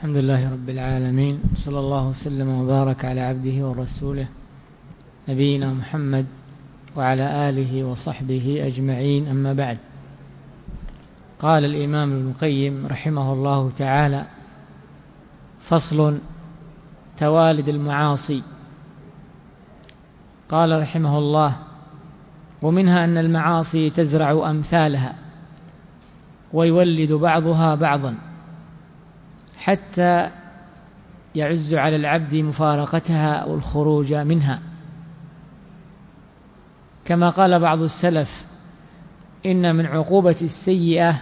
الحمد لله رب العالمين، صلى الله وسلم وبارك على عبده ورسوله نبينا محمد وعلى آله وصحبه أجمعين، أما بعد. قال الإمام ابن القيم رحمه الله تعالى: فصل: توالد المعاصي. قال رحمه الله: ومنها أن المعاصي تزرع أمثالها ويولد بعضها بعضا حتى يعز على العبد مفارقتها والخروج منها، كما قال بعض السلف: إن من عقوبة السيئة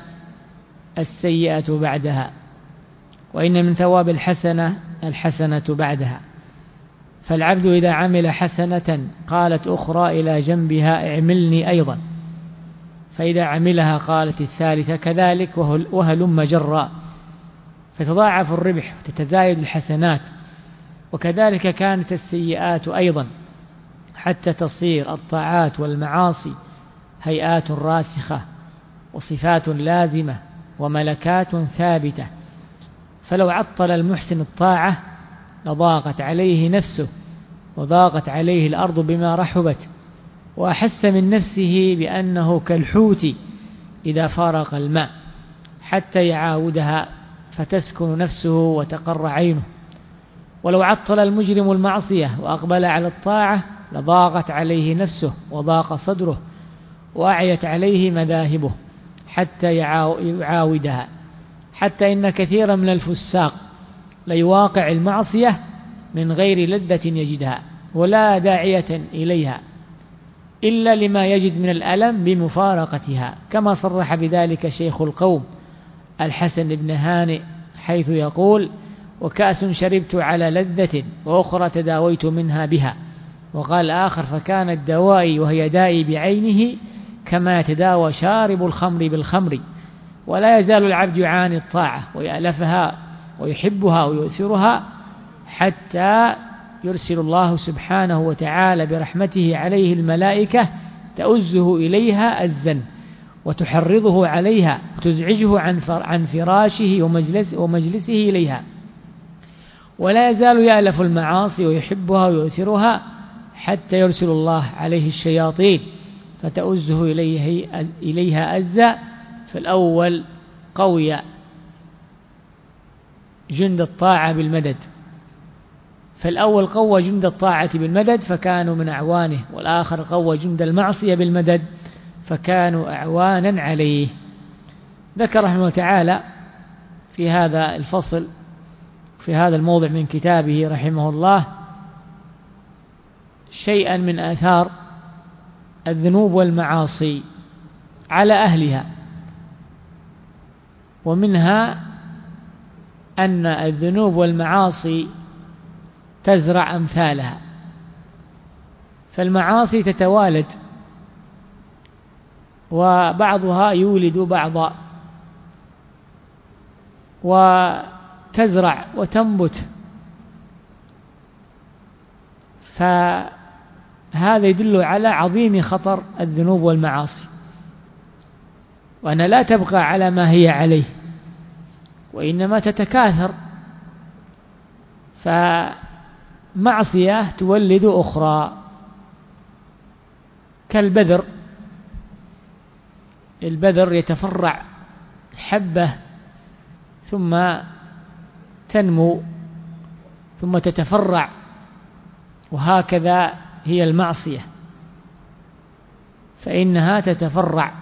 السيئة بعدها، وإن من ثواب الحسنة الحسنة بعدها. فالعبد إذا عمل حسنة قالت أخرى إلى جنبها: اعملني أيضا، فإذا عملها قالت الثالثة كذلك، وهلم جرا، فتضاعف الربح وتتزايد الحسنات. وكذلك كانت السيئات أيضا، حتى تصير الطاعات والمعاصي هيئات راسخة وصفات لازمة وملكات ثابتة. فلو عطل المحسن الطاعة لضاقت عليه نفسه وضاقت عليه الأرض بما رحبت، وأحس من نفسه بأنه كالحوت إذا فارق الماء حتى يعاودها فتسكن نفسه وتقر عينه. ولو عطل المجرم المعصية وأقبل على الطاعة لضاقت عليه نفسه وضاق صدره وأعيت عليه مذاهبه حتى يعاودها، حتى إن كثيرا من الفساق ليواقع المعصية من غير لذة يجدها ولا داعية إليها إلا لما يجد من الألم بمفارقتها، كما صرح بذلك شيخ القوم الحسن بن هانئ، حيث يقول: وكأس شربت على لذة وأخرى تداويت منها بها. وقال آخر: فكانت دوائي وهي دائي بعينه كما يتداوى شارب الخمر بالخمر. ولا يزال العبد يعاني الطاعة ويألفها ويحبها ويؤثرها حتى يرسل الله سبحانه وتعالى برحمته عليه الملائكة تؤزه إليها أزا وتحرضه عليها وتزعجه عن فراشه ومجلسه إليها. ولا يزال يألف المعاصي ويحبها ويؤثرها حتى يرسل الله عليه الشياطين فتؤزه إليها أزا. فالأول قوي جند الطاعة بالمدد، فالأول قوى جند الطاعة بالمدد فكانوا من أعوانه، والآخر قوى جند المعصية بالمدد فكانوا أعوانا عليه. ذكر رحمه تعالى في هذا الفصل في هذا الموضع من كتابه رحمه الله شيئا من آثار الذنوب والمعاصي على أهلها، ومنها أن الذنوب والمعاصي تزرع أمثالها، فالمعاصي تتوالد وبعضها يولد بعضا وتزرع وتنبت. فهذا يدل على عظيم خطر الذنوب والمعاصي، وأنها لا تبقى على ما هي عليه وإنما تتكاثر، فمعصية تولد أخرى. كالبذر، البذر يتفرع حبة ثم تنمو ثم تتفرع، وهكذا هي المعصية، فإنها تتفرع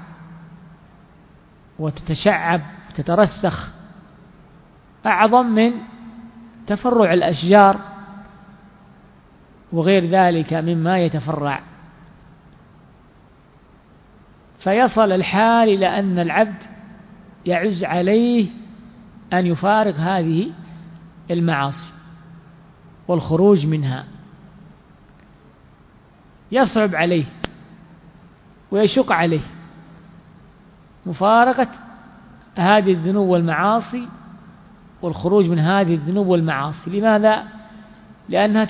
وتتشعب وتترسخ أعظم من تفرع الأشجار وغير ذلك مما يتفرع. فيصل الحال إلى أن العبد يعز عليه أن يفارق هذه المعاصي والخروج منها، يصعب عليه ويشق عليه مفارقة هذه الذنوب والمعاصي والخروج من هذه الذنوب والمعاصي. لماذا؟ لأنها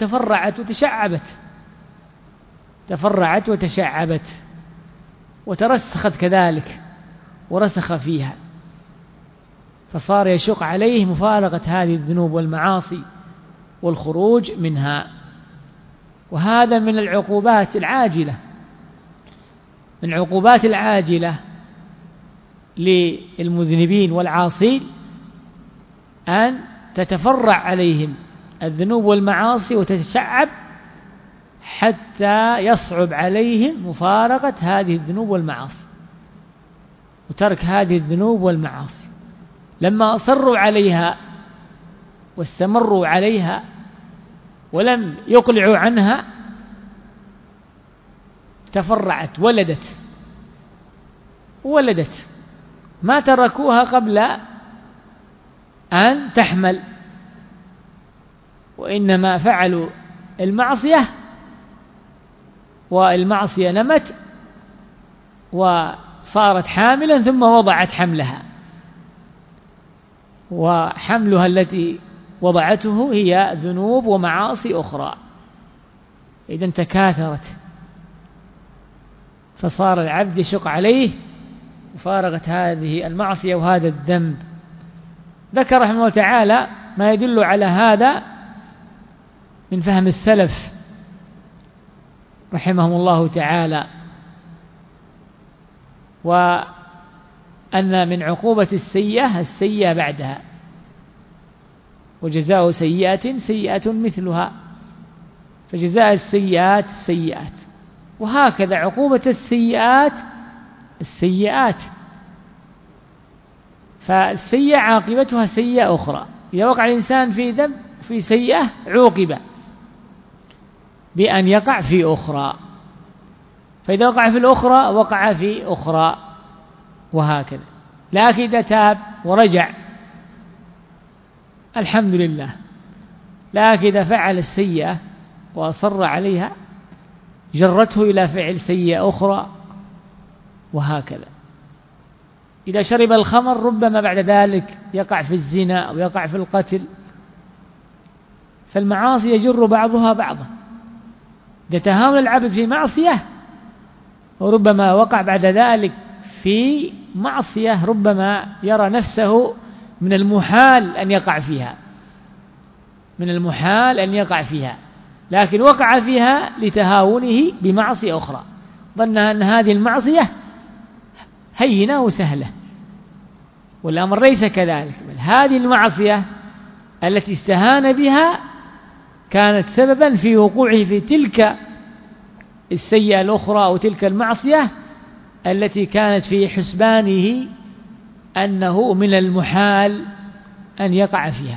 تفرعت وتشعبت وترسخت كذلك ورسخ فيها. فصار يشق عليه مفارقة هذه الذنوب والمعاصي والخروج منها. وهذا من العقوبات العاجلة، من العقوبات العاجلة للمذنبين والعاصين أن تتفرع عليهم الذنوب والمعاصي وتتشعب حتى يصعب عليهم مفارقة هذه الذنوب والمعاصي وترك هذه الذنوب والمعاصي. لما أصروا عليها واستمروا عليها ولم يقلعوا عنها تفرعت، ولدت ما تركوها قبل أن تحمل، وإنما فعلوا المعصية والمعصية نمت وصارت حاملا ثم وضعت حملها، وحملها التي وضعته هي ذنوب ومعاصي أخرى، إذن تكاثرت، فصار العبد يشق عليه مفارقة هذه المعصية وهذا الذنب. ذكر رحمه الله تعالى ما يدل على هذا من فهم السلف رحمهم الله تعالى، وأن من عقوبة السيئة بعدها، وجزاء سيئة سيئة مثلها، فجزاء السيئات، وهكذا عقوبة السيئات. فالسيئة عاقبتها سيئة أخرى، إذا وقع الإنسان في ذنب في سيئة عوقب بأن يقع في أخرى، فإذا وقع في الأخرى وقع في أخرى، وهكذا. لكن إذا تاب ورجع الحمد لله، لكن إذا فعل السيئة وأصر عليها جرته إلى فعل سيئة أخرى، وهكذا. إذا شرب الخمر ربما بعد ذلك يقع في الزنا أو يقع في القتل، فالمعاصي يجر بعضها بعضا. إذا تهاون العبد في معصية وربما وقع بعد ذلك في معصية ربما يرى نفسه من المحال أن يقع فيها، لكن وقع فيها لتهاونه بمعصية أخرى، ظن أن هذه المعصية هينة وسهلة، والأمر ليس كذلك، بل هذه المعصية التي استهان بها كانت سببا في وقوعه في تلك السيئة الأخرى أو تلك المعصية التي كانت في حسبانه أنه من المحال أن يقع فيها.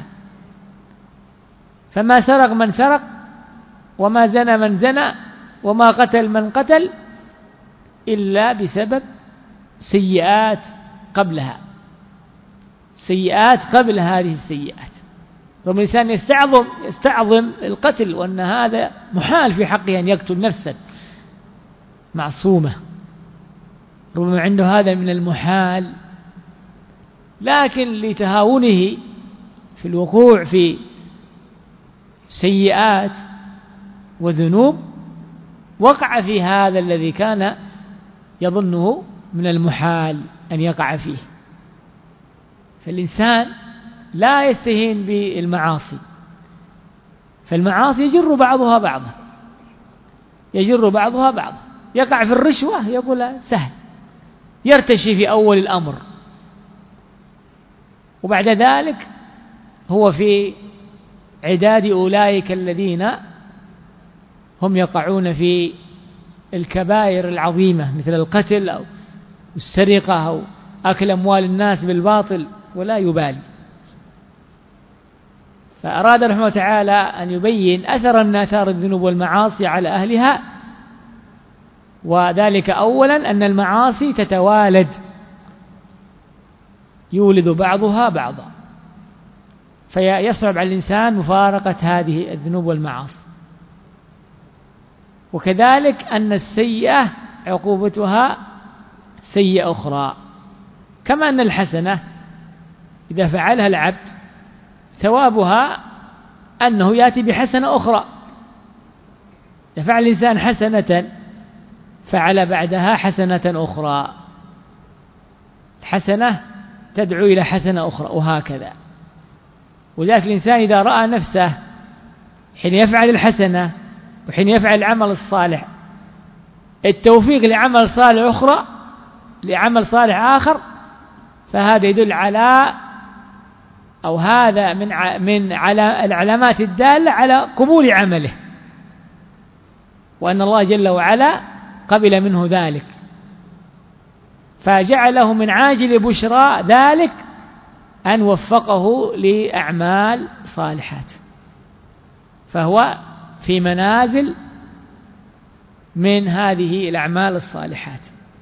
فما سرق من سرق، وما زنى من زنى، وما قتل من قتل، إلا بسبب سيئات قبلها، سيئات قبل هذه السيئات. ربما الإنسان يستعظم القتل، وأن هذا محال في حقه أن يقتل نفسا معصومة، ربما عنده هذا من المحال، لكن لتهاونه في الوقوع في سيئات وذنوب وقع في هذا الذي كان يظنه من المحال أن يقع فيه. فالإنسان لا يستهين بالمعاصي، فالمعاصي يجر بعضها بعضا. يقع في الرشوة يقول سهل، يرتشي في أول الأمر، وبعد ذلك هو في عداد أولئك الذين هم يقعون في الكبائر العظيمة مثل القتل أو السرقة أو أكل أموال الناس بالباطل ولا يبالي. فأراد رحمه تعالى أن يبين أثر الذنوب والمعاصي على أهلها، وذلك أولا أن المعاصي تتوالد، يولد بعضها بعضا، فيصعب على الإنسان مفارقة هذه الذنوب والمعاصي. وكذلك أن السيئة عقوبتها سيئة أخرى، كما أن الحسنة إذا فعلها العبد ثوابها أنه يأتي بحسنة أخرى. إذا فعل الإنسان حسنة فعل بعدها حسنة أخرى، الحسنة تدعو إلى حسنة أخرى، وهكذا. وذلك الإنسان إذا رأى نفسه حين يفعل الحسنة وحين يفعل العمل الصالح التوفيق لعمل صالح آخر، فهذا يدل على، أو هذا من العلامات الدالة على قبول عمله، وأن الله جل وعلا قبل منه ذلك، فجعله من عاجل بشرى ذلك أن وفقه لأعمال صالحات، فهو في منازل من هذه الأعمال الصالحات.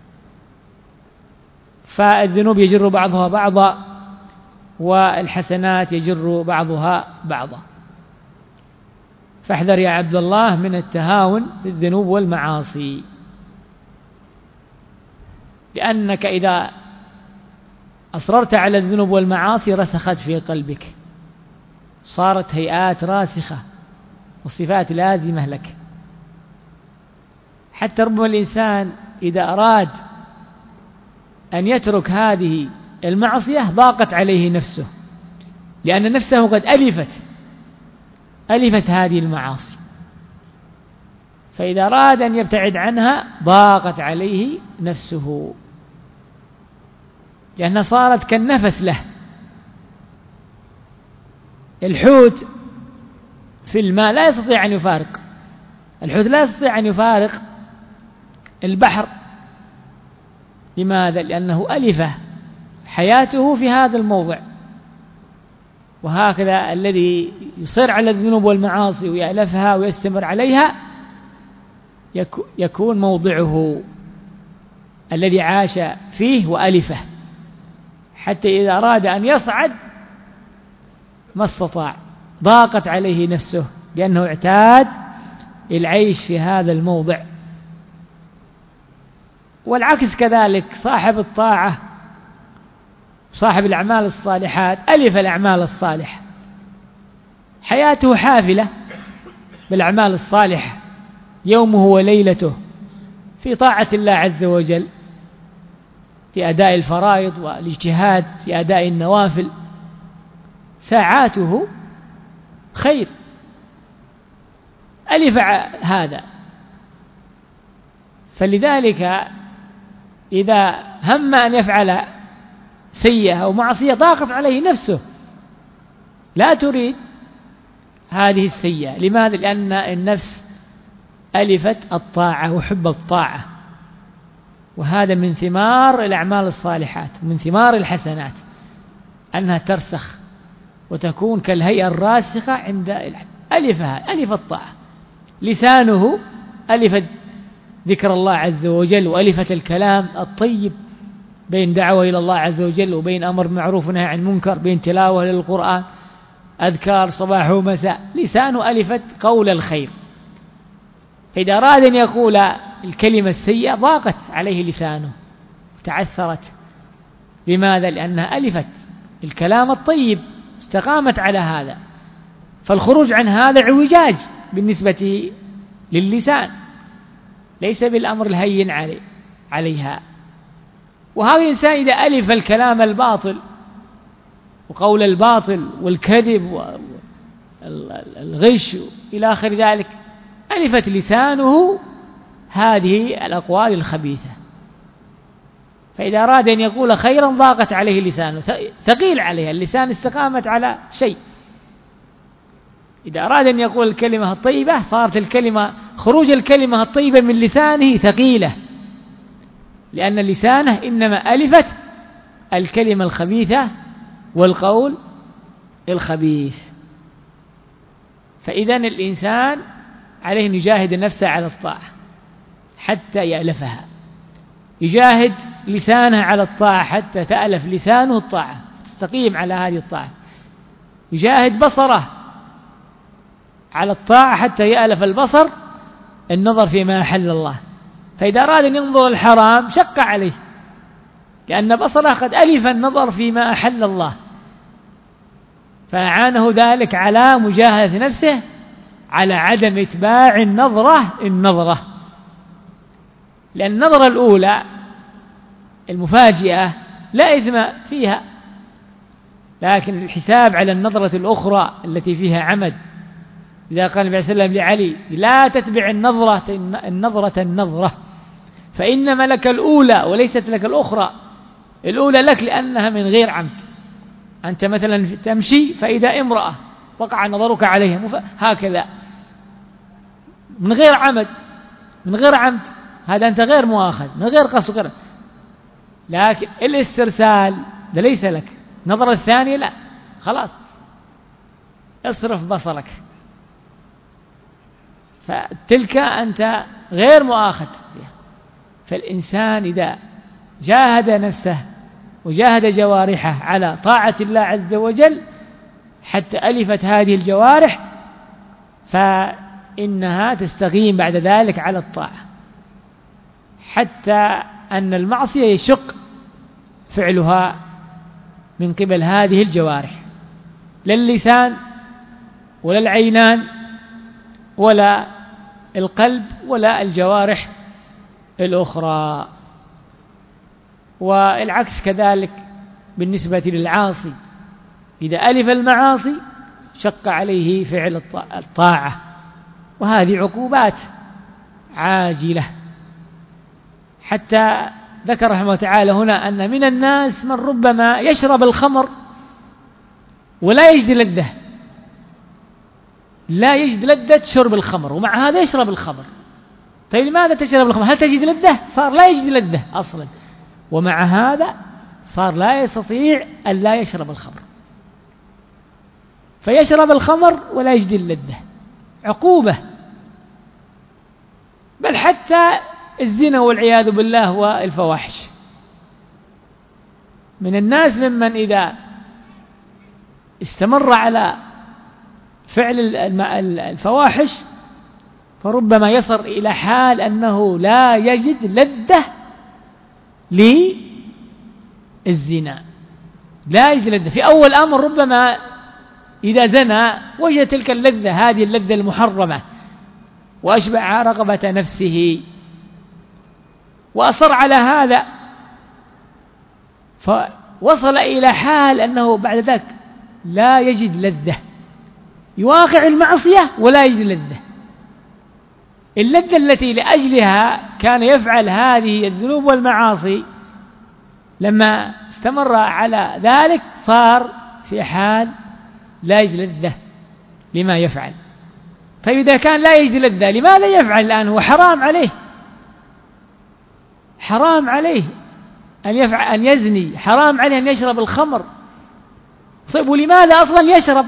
فالذنوب يجر بعضها بعضا، والحسنات يجر بعضها بعضا. فاحذر يا عبد الله من التهاون بالذنوب والمعاصي، لأنك إذا أصررت على الذنوب والمعاصي رسخت في قلبك، صارت هيئات راسخة وصفات لازمة لك. حتى ربما الإنسان إذا أراد أن يترك هذه المعصية ضاقت عليه نفسه، لأن نفسه قد ألفت هذه المعاصي، فإذا أراد أن يبتعد عنها ضاقت عليه نفسه، لأنها صارت كالنفس له. الحوت في الماء لا يستطيع أن يفارق، الحوت لا يستطيع أن يفارق البحر. لماذا؟ لأنه ألف حياته في هذا الموضع. وهكذا الذي يصر على الذنوب والمعاصي ويألفها ويستمر عليها يكون موضعه الذي عاش فيه وألفه، حتى إذا أراد أن يصعد ما استطاع، ضاقت عليه نفسه لأنه اعتاد العيش في هذا الموضع. والعكس كذلك، صاحب الطاعة صاحب الأعمال الصالحات ألف الأعمال الصالحة، حياته حافلة بالأعمال الصالحة، يومه وليلته في طاعة الله عز وجل، في أداء الفرائض والاجتهاد في أداء النوافل، ساعاته خير، ألف هذا. فلذلك إذا هم أن يفعل سيئة أو معصية ضاقت عليه نفسه، لا تريد هذه السيئة. لماذا؟ لأن النفس ألفت الطاعة وحب الطاعة، وهذا من ثمار الأعمال الصالحات، من ثمار الحسنات، أنها ترسخ وتكون كالهيئة الراسخة عند ألف الطاعة. لسانه ألفت ذكر الله عز وجل، وألفت الكلام الطيب بين دعوة إلى الله عز وجل وبين أمر معروف ونهي عن منكر، بين تلاوة للقرآن، أذكار صباح ومساء. لسانه ألفت قول الخير، فإذا أراد أن يقول الكلمة السيئة ضاقت عليه لسانه، تعثرت. لماذا؟ لأنها ألفت الكلام الطيب، استقامت على هذا، فالخروج عن هذا اعوجاج بالنسبة للسان، ليس بالأمر الهين عليها. وهذا الإنسان إذا ألف الكلام الباطل وقول الباطل والكذب والغش إلى آخر ذلك، ألفت لسانه هذه الأقوال الخبيثة. فإذا أراد أن يقول خيرا ضاقت عليه لسانه، ثقيل عليها اللسان، استقامت على شيء. إذا أراد أن يقول الكلمة الطيبة صارت الكلمة، خروج الكلمة الطيبة من لسانه ثقيلة، لأن لسانه إنما ألفت الكلمة الخبيثة والقول الخبيث. فإذا الإنسان عليه أن يجاهد نفسه على الطاعة حتى يألفها، يجاهد لسانه على الطاعة حتى تألف لسانه الطاعة، تستقيم على هذه الطاعة، يجاهد بصره على الطاعة حتى يألف البصر النظر فيما أحل الله. فإذا أراد أن ينظر الحرام شق عليه، لأن بصره قد ألف النظر فيما أحل الله، فأعانه ذلك على مجاهدة نفسه على عدم إتباع النظرة. لأن النظرة الأولى المفاجئة لا إثم فيها، لكن الحساب على النظرة الأخرى التي فيها عمد. إذا قال النبي صلى الله عليه وسلم لعلي لا تتبع النظرة فإنما لك الأولى وليست لك الأخرى. الأولى لك لأنها من غير عمد. أنت مثلا تمشي فإذا امرأة وقع نظرك عليها هكذا من غير عمد، هذا أنت غير مؤاخذ من غير قصد. لكن الاسترسال ده ليس لك. النظرة الثانية لا، خلاص اصرف بصرك، فتلك أنت غير مؤاخذ. فالإنسان إذا جاهد نفسه وجاهد جوارحه على طاعة الله عز وجل حتى ألفت هذه الجوارح، فإنها تستقيم بعد ذلك على الطاعة، حتى أن المعصية يشق فعلها من قبل هذه الجوارح، لا اللسان ولا العينان ولا القلب ولا الجوارح الأخرى. والعكس كذلك بالنسبة للعاصي، إذا ألف المعاصي شق عليه فعل الطاعة، وهذه عقوبات عاجلة. حتى ذكر رحمه الله تعالى هنا أن من الناس من ربما يشرب الخمر ولا يجد لذة، لا يجد لذة شرب الخمر، ومع هذا يشرب الخمر. طيب لماذا تشرب الخمر؟ هل تجد لذة؟ صار لا يجد لذة أصلا، ومع هذا صار لا يستطيع أن لا يشرب الخمر، فيشرب الخمر ولا يجد اللذة، عقوبة. بل حتى الزنا والعياذ بالله والفواحش، من الناس ممن إذا استمر على فعل الفواحش فربما يصل إلى حال أنه لا يجد لذة للزنا، لا يجد لذة. في أول أمر ربما إذا زنى وجد تلك اللذة، هذه اللذة المحرمة، وأشبع رغبة نفسه وأصر على هذا، فوصل إلى حال أنه بعد ذلك لا يجد لذة، يواقع المعصية ولا يجد لذة. اللذة التي لأجلها كان يفعل هذه الذنوب والمعاصي لما استمر على ذلك صار في حال لا يجد لذة لما يفعل. فإذا كان لا يجد لذة لماذا يفعل الآن؟ هو حرام عليه أن يزني، حرام عليه أن يشرب الخمر. طيب ولماذا أصلا يشرب؟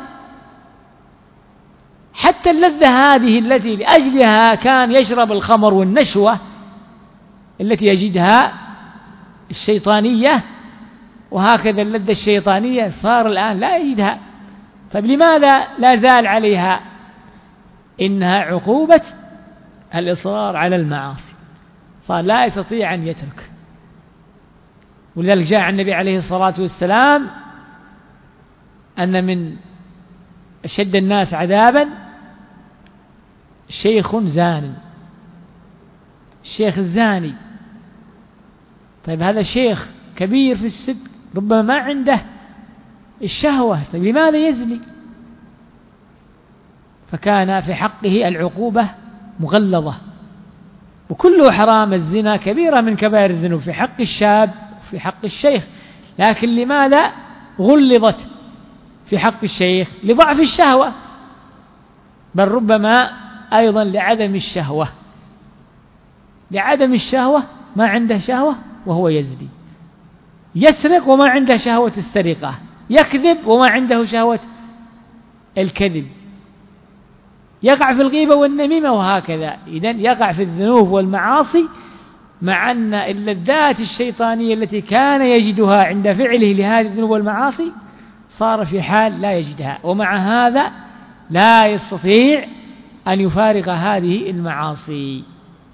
حتى اللذة هذه التي لأجلها كان يشرب الخمر والنشوة التي يجدها الشيطانية، وهكذا اللذة الشيطانية صار الآن لا يجدها. طيب لماذا لا زال عليها؟ إنها عقوبة الإصرار على المعاصي، صار لا يستطيع أن يترك. ولذلك جاء عن النبي عليه الصلاة والسلام أن من أشد الناس عذابا شيخ زان، الشيخ الزاني. طيب هذا شيخ كبير في السن، ربما ما عنده الشهوة، طيب لماذا يزني؟ فكان في حقه العقوبة مغلظة، وكله حرام. الزنا كبيرة من كبائر الذنوب في حق الشاب وفي حق الشيخ، لكن لماذا غلظت في حق الشيخ؟ لضعف الشهوة، بل ربما أيضا لعدم الشهوة، ما عنده شهوة وهو يزني، يسرق وما عنده شهوة السرقة، يكذب وما عنده شهوة الكذب، يقع في الغيبة والنميمة، وهكذا. إذن يقع في الذنوب والمعاصي، مع أن اللذات الشيطانية التي كان يجدها عند فعله لهذه الذنوب والمعاصي صار في حال لا يجدها، ومع هذا لا يستطيع أن يفارق هذه المعاصي.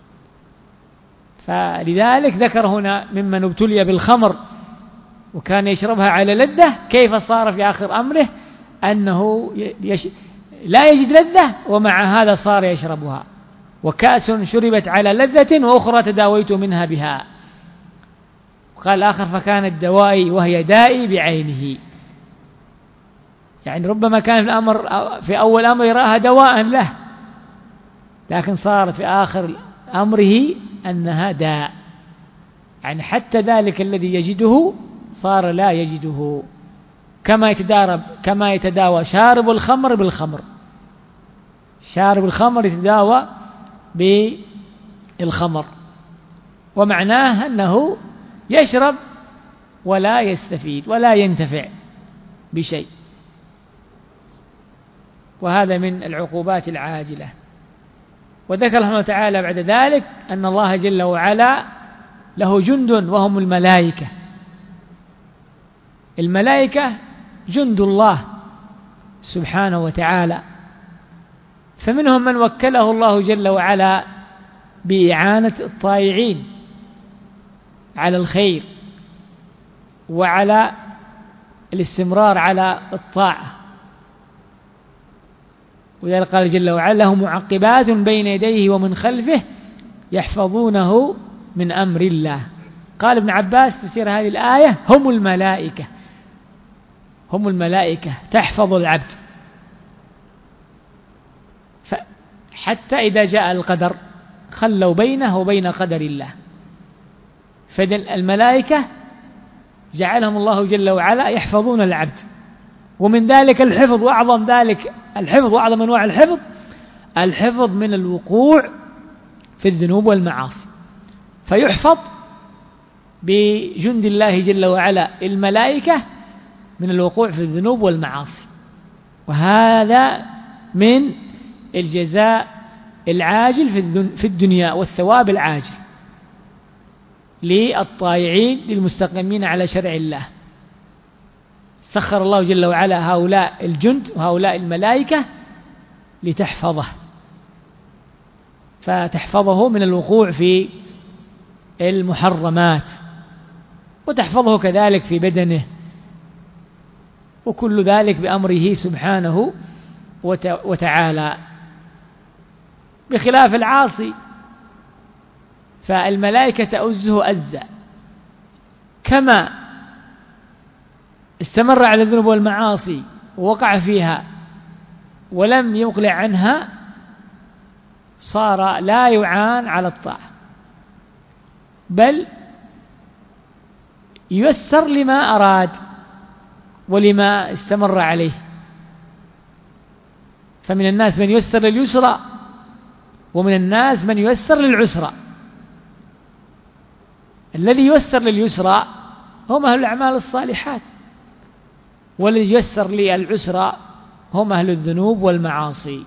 فلذلك ذكر هنا ممن ابتلي بالخمر وكان يشربها على لذة، كيف صار في آخر أمره أنه لا يجد لذة، ومع هذا صار يشربها. وكأس شربت على لذة وأخرى تداويت منها بها. وقال الآخر فكانت دوائي وهي دائي بعينه. يعني ربما كان في الأمر في أول أمر يراها دواء له، لكن صارت في آخر أمره أنها داء، يعني حتى ذلك الذي يجده صار لا يجده، كما يتداوى شارب الخمر بالخمر، شارب الخمر يتداوى بالخمر، ومعناه أنه يشرب ولا يستفيد ولا ينتفع بشيء. وهذا من العقوبات العاجلة. وذكر الله تعالى بعد ذلك أن الله جل وعلا له جند وهم الملائكة. الملائكة جند الله سبحانه وتعالى، فمنهم من وكله الله جل وعلا بإعانة الطائعين على الخير وعلى الاستمرار على الطاعة، ولذلك قال جل وعلا له معقبات بين يديه ومن خلفه يحفظونه من أمر الله. قال ابن عباس تفسير هذه الآية هم الملائكة، هم الملائكة تحفظ العبد، حتى إذا جاء القدر خلوا بينه وبين قدر الله. فالملائكة جعلهم الله جل وعلا يحفظون العبد، ومن ذلك الحفظ، وأعظم ذلك الحفظ وأعظم أنواع الحفظ الحفظ من الوقوع في الذنوب والمعاصي، فيحفظ بجند الله جل وعلا الملائكة من الوقوع في الذنوب والمعاصي. وهذا من الجزاء العاجل في الدنيا والثواب العاجل للطائعين للمستقيمين على شرع الله. سخر الله جل وعلا هؤلاء الجند وهؤلاء الملائكة لتحفظه، فتحفظه من الوقوع في المحرمات، وتحفظه كذلك في بدنه، وكل ذلك بأمره سبحانه وتعالى، بخلاف العاصي فالملائكة تؤزه أزا، كما استمر على الذنوب والمعاصي ووقع فيها ولم يقلع عنها صار لا يعان على الطاعة، بل ييسر لما أراد ولما استمر عليه. فمن الناس من ييسر لليسرى ومن الناس من ييسر للعسرى. الذي ييسر لليسرى هم أهل الأعمال الصالحات، والذي ييسر للعسرى هم أهل الذنوب والمعاصي.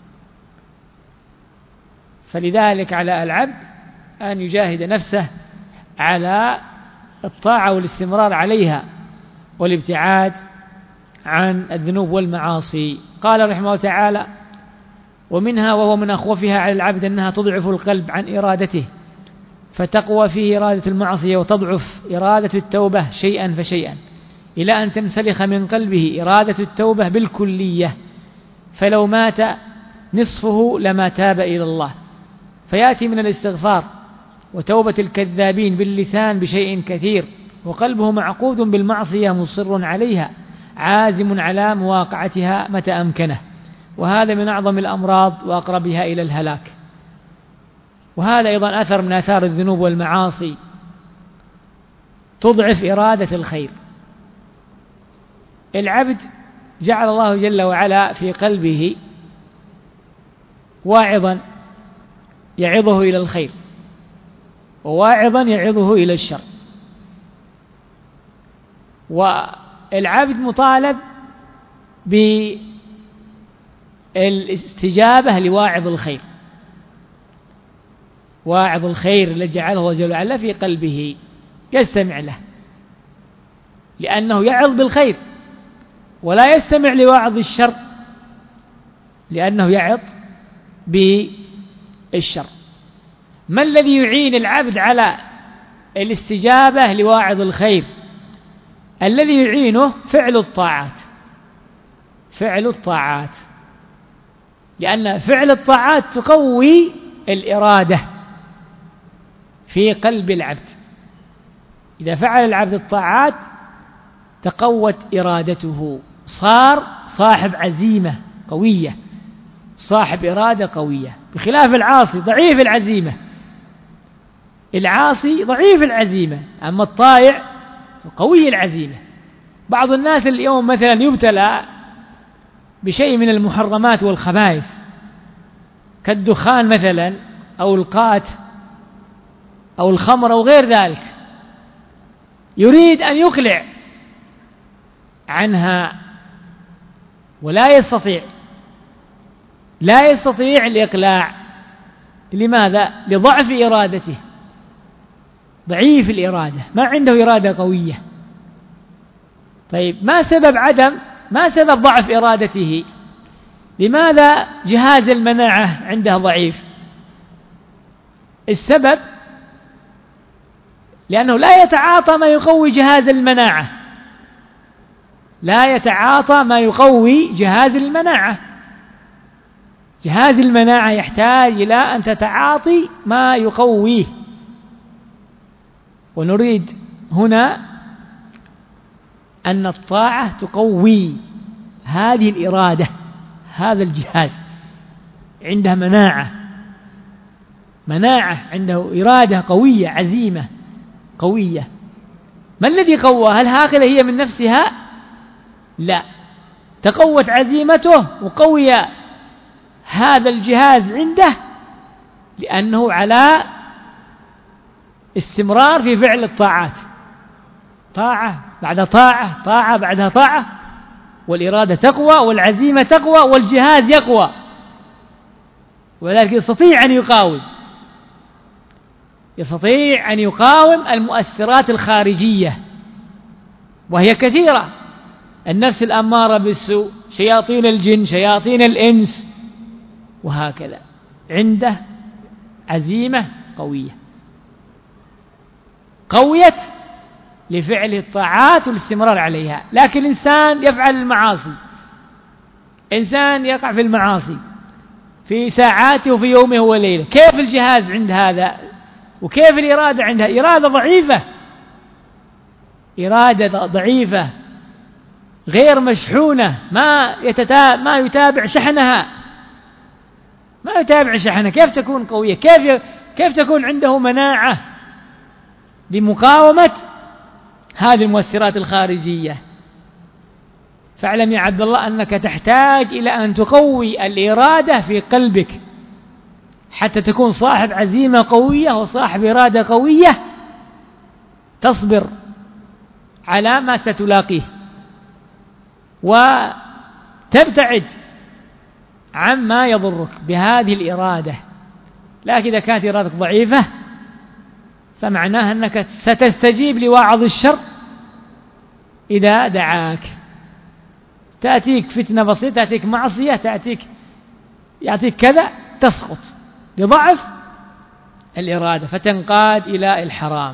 فلذلك على العبد أن يجاهد نفسه على الطاعة والاستمرار عليها والابتعاد عن الذنوب والمعاصي. قال رحمه الله تعالى: ومنها وهو من أخوفها على العبد أنها تضعف القلب عن إرادته، فتقوى فيه إرادة المعصية وتضعف إرادة التوبة شيئا فشيئا، إلى أن تنسلخ من قلبه إرادة التوبة بالكلية، فلو مات نصفه لما تاب إلى الله، فيأتي من الاستغفار وتوبة الكذابين باللسان بشيء كثير، وقلبه معقود بالمعصية مصر عليها عازم على مواقعتها متى أمكنه، وهذا من أعظم الأمراض وأقربها إلى الهلاك. وهذا أيضا أثر من آثار الذنوب والمعاصي، تضعف إرادة الخير. العبد جعل الله جل وعلا في قلبه واعظا يعظه إلى الخير، وواعظا يعظه إلى الشر، والعبد مطالب بالاستجابة لواعظ الخير، واعظ الخير الذي جعله الله جل وعلا في قلبه يستمع له، لأنه يعظ بالخير، ولا يستمع لواعظ الشر لأنه يعظ بالشر. ما الذي يعين العبد على الاستجابة لواعظ الخير؟ الذي يعينه فعل الطاعات، فعل الطاعات، لأن فعل الطاعات تقوي الإرادة في قلب العبد. إذا فعل العبد الطاعات تقوت إرادته، صار صاحب عزيمة قوية، صاحب إرادة قوية، بخلاف العاصي ضعيف العزيمة. العاصي ضعيف العزيمة، أما الطائع قوي العزيمة. بعض الناس اليوم مثلا يبتلى بشيء من المحرمات والخبائث كالدخان مثلا أو القات أو الخمر أو غير ذلك، يريد أن يقلع عنها ولا يستطيع، لا يستطيع الإقلاع. لماذا؟ لضعف إرادته، ضعيف الإرادة، ما عنده إرادة قوية. طيب ما سبب ضعف إرادته؟ لماذا جهاز المناعة عنده ضعيف؟ السبب لأنه لا يتعاطى ما يقوي جهاز المناعة، لا يتعاطى ما يقوي جهاز المناعة. جهاز المناعة يحتاج إلى أن تتعاطي ما يقويه. ونريد هنا أن الطاعة تقوي هذه الإرادة، هذا الجهاز عنده مناعة، عنده إرادة قوية، عزيمة قوية. ما الذي قوى؟ هل هكذا هي من نفسها؟ لا، تقوت عزيمته وقوي هذا الجهاز عنده لأنه على استمرار في فعل الطاعات، طاعة بعد طاعة، طاعة بعدها طاعة، والإرادة تقوى والعزيمة تقوى والجهاز يقوى، ولذلك يستطيع أن يقاوم المؤثرات الخارجية، وهي كثيرة: النفس الأمارة بالسوء، شياطين الجن، شياطين الإنس، وهكذا. عنده عزيمة قويت لفعل الطاعات والاستمرار عليها. لكن إنسان يفعل المعاصي، إنسان يقع في المعاصي في ساعاته وفي يومه وليله، كيف الجهاز عند هذا؟ وكيف الإرادة عندها؟ إرادة ضعيفة غير مشحونة، ما يتابع شحنها، كيف تكون قوية؟ كيف تكون عنده مناعة لمقاومة هذه المؤثرات الخارجية؟ فاعلم يا عبد الله أنك تحتاج إلى أن تقوي الإرادة في قلبك حتى تكون صاحب عزيمة قوية وصاحب إرادة قوية، تصبر على ما ستلاقيه وتبتعد عما يضرك بهذه الإرادة. لكن إذا كانت إرادتك ضعيفة فمعناها أنك ستستجيب لواعظ الشر إذا دعاك. تأتيك فتنة بسيطة، تأتيك معصية، يأتيك كذا، تسقط لضعف الإرادة فتنقاد إلى الحرام.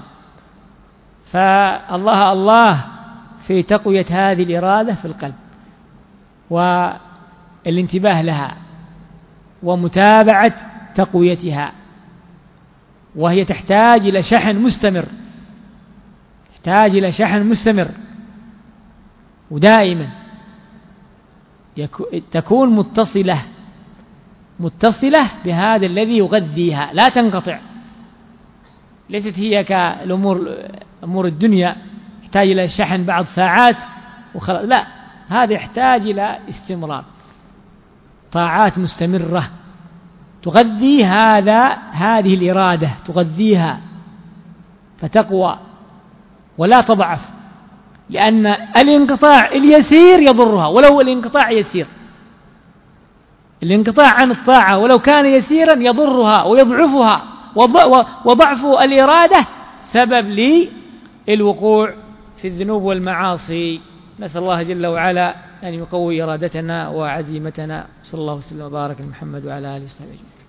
فالله في تقوية هذه الإرادة في القلب والانتباه لها ومتابعة تقويتها، وهي تحتاج إلى شحن مستمر، ودائما تكون متصلة بهذا الذي يغذيها، لا تنقطع. ليست هي كأمور الدنيا يحتاج إلى الشحن بعض ساعات وخلاص، لا، هذا يحتاج إلى استمرار، طاعات مستمرة تغذي هذه الإرادة، تغذيها فتقوى ولا تضعف، لأن الانقطاع اليسير يضرها ولو الانقطاع يسير. الانقطاع عن الطاعة ولو كان يسيرا يضرها ويضعفها، وضعف الإرادة سبب للوقوع في الذنوب والمعاصي. نسأل الله جل وعلا أن يقوي إرادتنا وعزيمتنا. صلى الله وسلم وبارك على محمد وعلى آله وصحبه أجمعين.